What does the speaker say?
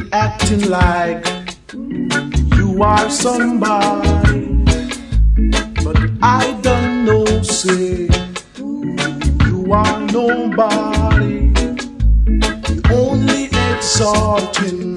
acting like you are somebody, but I don't know, say you are nobody. The only exalting